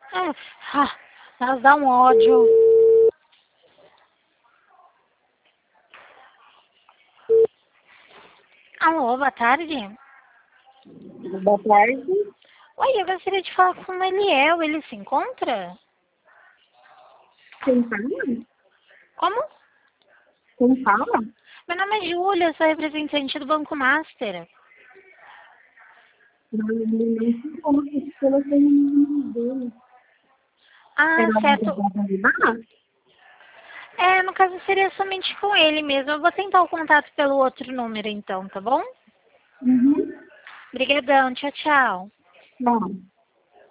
É, elas dão um ódio. Alô, boa tarde. Boa tarde. Oi, eu gostaria de falar com o Eliel. Ele se encontra? Quem fala? Como? Quem fala? Meu nome é Júlia, sou representante do Banco Master. Não, ele não se encontra, porque ela tem o número dele. Ah, Ela vai certo. tentar ajudar? É, no caso seria somente com ele mesmo. Eu vou tentar o contato pelo outro número então, tá bom? Uhum. Obrigadão, tchau, tchau. Não.